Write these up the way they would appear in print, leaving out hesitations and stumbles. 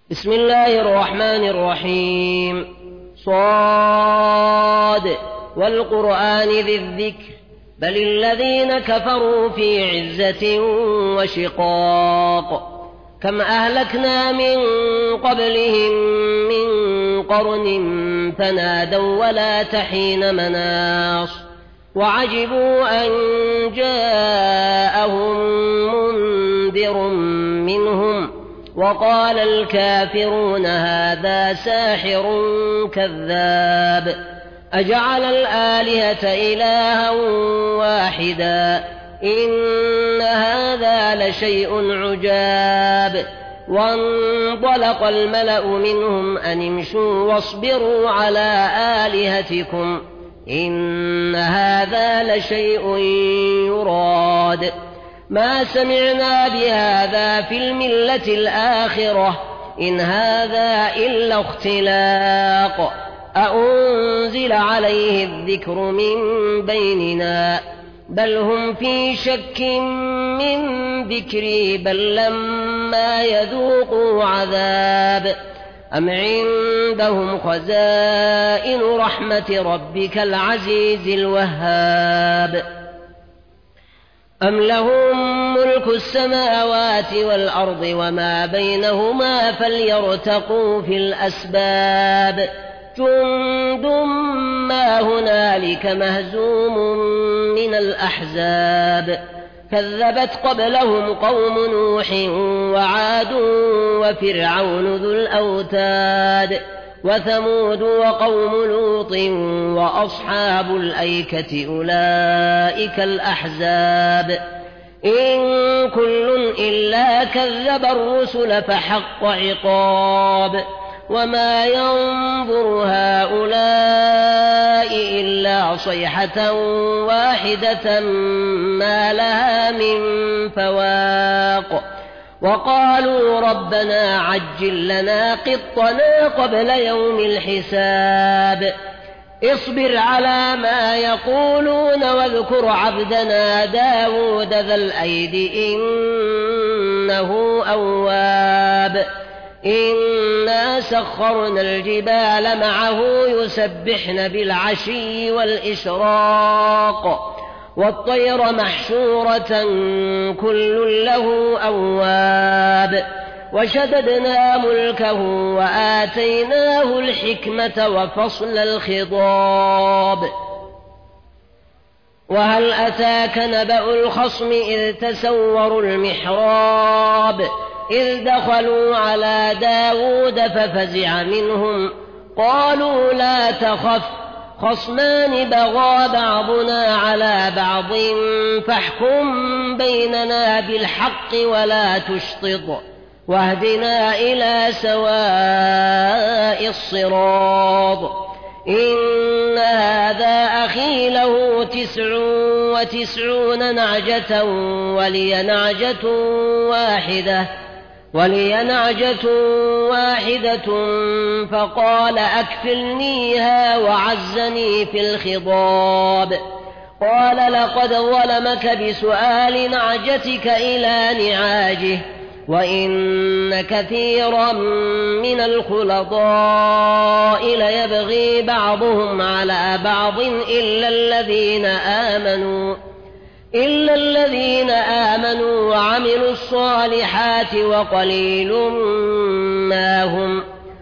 بسم الله الرحمن الرحيم. صاد والقرآن ذي الذكر بل الذين كفروا في عزة وشقاق. كم أهلكنا من قبلهم من قرن فنادوا ولا تحين مناص وعجبوا أن جاءهم منذر منهم وقال الكافرون هذا ساحر كذاب أجعل الآلهة إلها واحدا إن هذا لشيء عجاب. وانطلق الملأ منهم أن امشوا واصبروا على آلهتكم إن هذا لشيء يراد ما سمعنا بهذا في الملة الآخرة إن هذا إلا اختلاق أأنزل عليه الذكر من بيننا بل هم في شك من ذكري بل لما يذوقوا عذاب أم عندهم خزائن رحمة ربك العزيز الوهاب أم لهم ملك السماوات والأرض وما بينهما فليرتقوا في الأسباب جند ما هنالك مهزوم من الأحزاب كذبت قبلهم قوم نوح وعاد وفرعون ذو الأوتاد وثمود وقوم لوط وأصحاب الأيكة أولئك الأحزاب إن كل إلا كذب الرسل فحق عقاب وما ينظر هؤلاء إلا صيحة واحدة ما لها من فواق وقالوا ربنا عجل لنا قطنا قبل يوم الحساب اصبر على ما يقولون واذكر عبدنا داود ذا الأيد إنه أواب إنا سخرنا الجبال معه يسبحن بالعشي والإشراق والطير محشورة كل له أواب وشددنا ملكه وآتيناه الحكمة وفصل الخطاب وهل أتاك نبأ الخصم إذ تسوروا المحراب إذ دخلوا على داود ففزع منهم قالوا لا تخف خصمان بغى بعضنا على بعض فاحكم بيننا بالحق ولا تشطط واهدنا إلى سواء الصراط إن هذا أخي له 99 نعجة ولي نعجة واحدة فقال أكفلنيها وعزني في الخضاب قال لقد ظلمك بسؤال نعجتك إلى نعاجه وإن كثيرا من الخلطاء ليبغي بعضهم على بعض إلا الذين آمنوا وعملوا الصالحات وقليل ما هم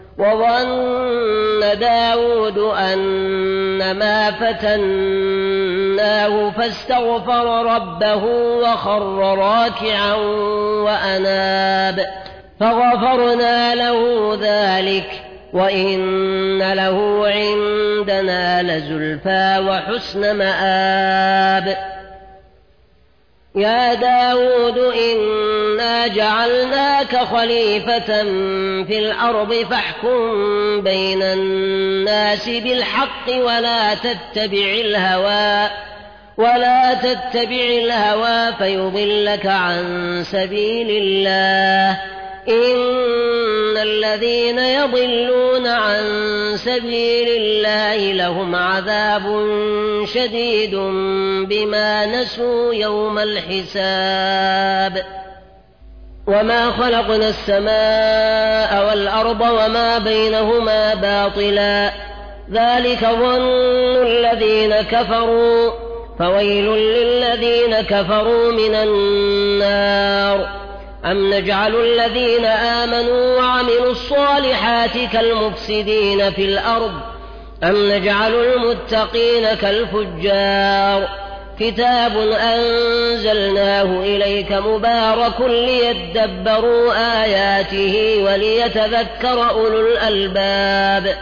وظن داود أنما فتناه فاستغفر ربه وخر راكعا وأناب فغفرنا له ذلك وإن له عندنا لزلفى وحسن مآب يا داود إنا جعلناك خليفة في الأرض فاحكم بين الناس بالحق ولا تتبع الهوى فيضلك عن سبيل الله إن الذين يضلون عن سبيل الله لهم عذاب شديد بما نسوا يوم الحساب وما خلقنا السماء والأرض وما بينهما باطلا ذلك ظن الذين كفروا فويل للذين كفروا من النار أم نجعل الذين آمنوا وعملوا الصالحات كالمفسدين في الأرض أم نجعل المتقين كالفجار كتاب أنزلناه إليك مبارك ليدبروا آياته وليتذكر أولو الألباب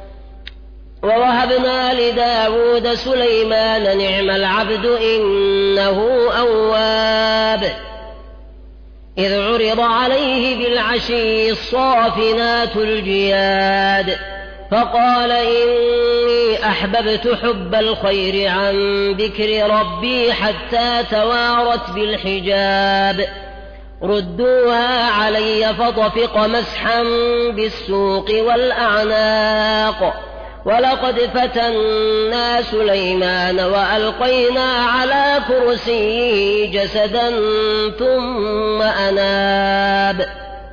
ووهبنا لداود سليمان نعم العبد إنه أواب إذ عرض عليه بالعشي الصافنات الجياد فقال إني أحببت حب الخير عن ذكر ربي حتى توارت بالحجاب ردوها علي فطفق مسحا بالسوق والأعناق ولقد فتنا سليمان وألقينا على كرسيه جسدا ثم أناب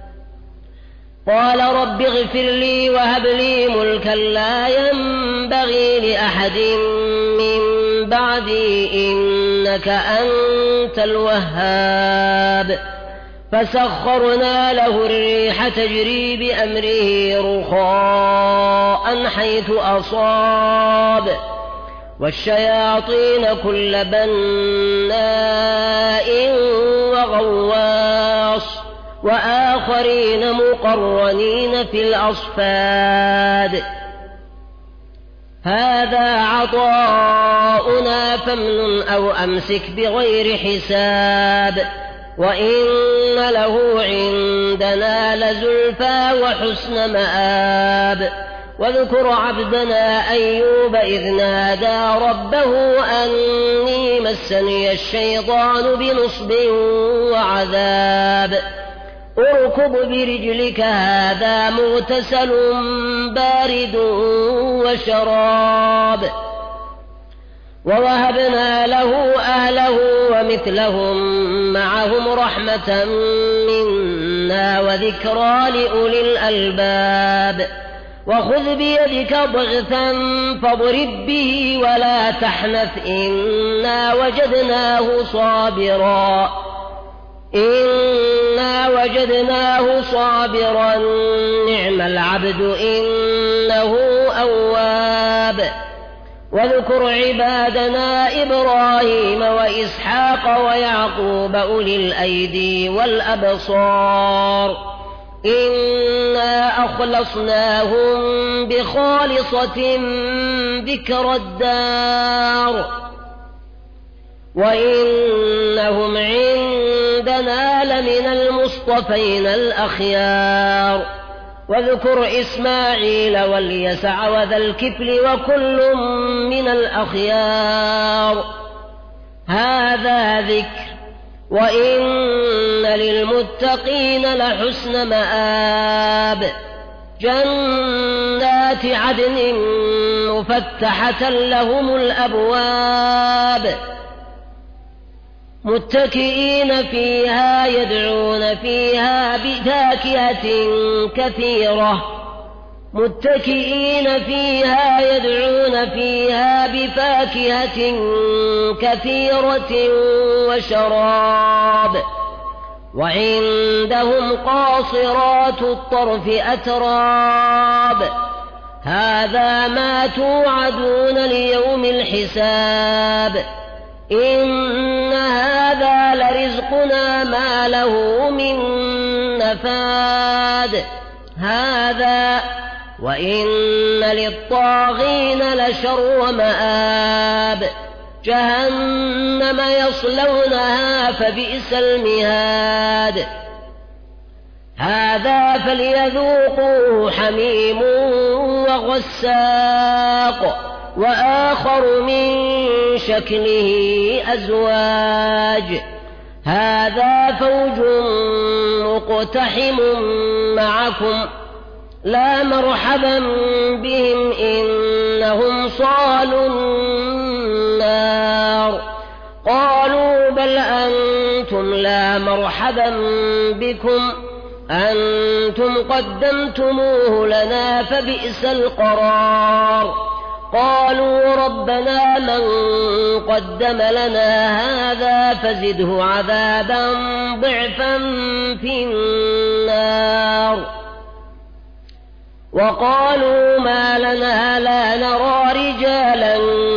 قال رب اغفر لي وهب لي ملكا لا ينبغي لأحد من بعدي إنك أنت الوهاب فسخرنا له الريح تجري بأمره رخاء حيث أصاب والشياطين كل بناء وغواص وآخرين مقرنين في الأصفاد هذا عطاؤنا فامنن أو أمسك بغير حساب وإن له عندنا لزلفى وحسن مآب واذكر عبدنا أيوب إذ نادى ربه أني مسني الشيطان بنصب وعذاب اركض برجلك هذا مغتسل بارد وشراب ووهبنا له أهله ومثلهم معهم رحمة منا وذكرى لأولي الألباب وخذ بيدك ضغثا فاضرب به ولا تحنث إنا وجدناه صابرا نعم العبد إنه أواب واذكر عبادنا إبراهيم وإسحاق ويعقوب أولي الأيدي والأبصار إنا أخلصناهم بخالصة ذكر الدار وإنهم عندنا لمن المصطفين الأخيار واذكر إسماعيل واليسع وذا الكفل وكل من الأخيار هذا ذكر وإن للمتقين لحسن مآب جنات عدن مفتحة لهم الأبواب متكئين فيها يدعون فيها بفاكهة كثيرة وشراب وعندهم قاصرات الطرف أتراب هذا ما توعدون ليوم الحساب إن هذا لرزقنا ما له من نفاد هذا وإن للطاغين لشر مآب جهنم يصلونها فبئس المهاد هذا فليذوقوه حميم وغساق وآخر من شكله أزواج هذا فوج مقتحم معكم لا مرحبا بهم إنهم صالوا النار قالوا بل بل أنتم لا مرحبا بكم أنتم قدمتموه لنا فبئس القرار. قالوا ربنا من قدم لنا هذا فزده عذابا ضعفا في النار. وقالوا ما لنا لا نرى رجالا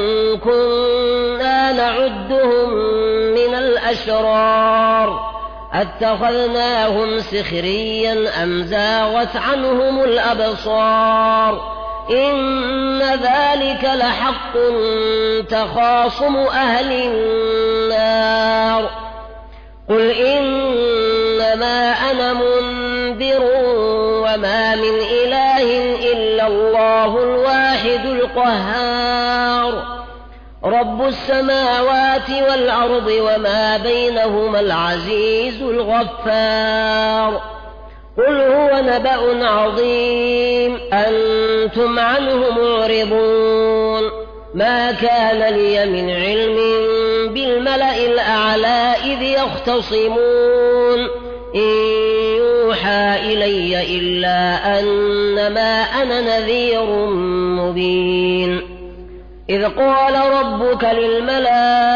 كنا نعدهم من الأشرار أتخذناهم سخريا أم زاغت عنهم الأبصار إن ذلك لحق تخاصم أهل النار. قل إنما أنا منذر وما من إله إلا الله الواحد القهار رب السماوات والأرض وما بينهما العزيز الغفار. قل هو نبأ عظيم أنتم عنه معرضون. ما كان لي من علم بالملأ الأعلى إذ يختصمون إن يوحى إلي إلا أنما أنا نذير مبين. إذ قال ربك للملائكة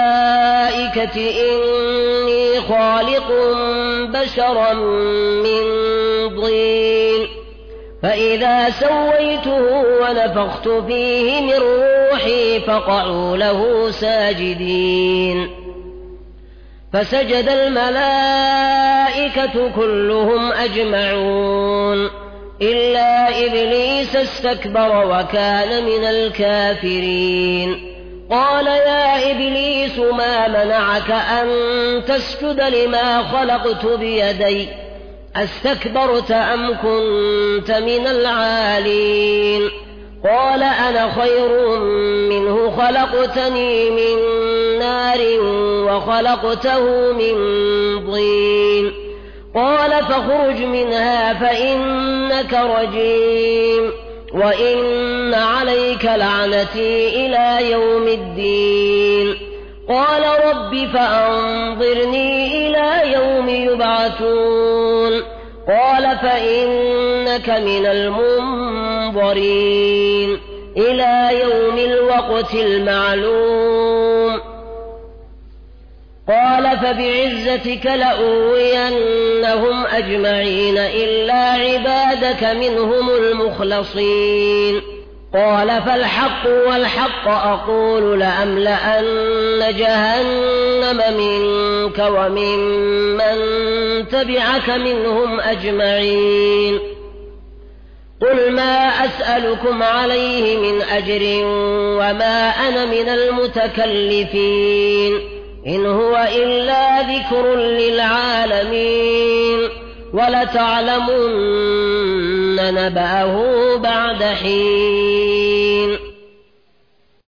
إني خالق بشرا من طين فإذا سويته ونفخت فيه من روحي فقعوا له ساجدين. فسجد الملائكة كلهم أجمعون إلا إبليس استكبر وكان من الكافرين. قال يا إبليس ما منعك أن تسجد لما خلقت بيدي أستكبرت أم كنت من العالين؟ قال أنا خير منه خلقتني من نار وخلقته من طين. قال فاخرج منها فإنك رجيم وإن عليك لعنتي إلى يوم الدين. قال رب فأنظرني إلى يوم يبعثون. قال فإنك من المنظرين إلى يوم الوقت المعلوم. قال فبعزتك لأغوينهم أجمعين إلا عبادك منهم المخلصين. قال فالحق والحق أقول لأملأن جهنم منك وممن تبعك منهم أجمعين. قل ما أسألكم عليه من أجر وما أنا من المتكلفين إن هو إلا ذكر للعالمين ولتعلمن نبأه بعد حين.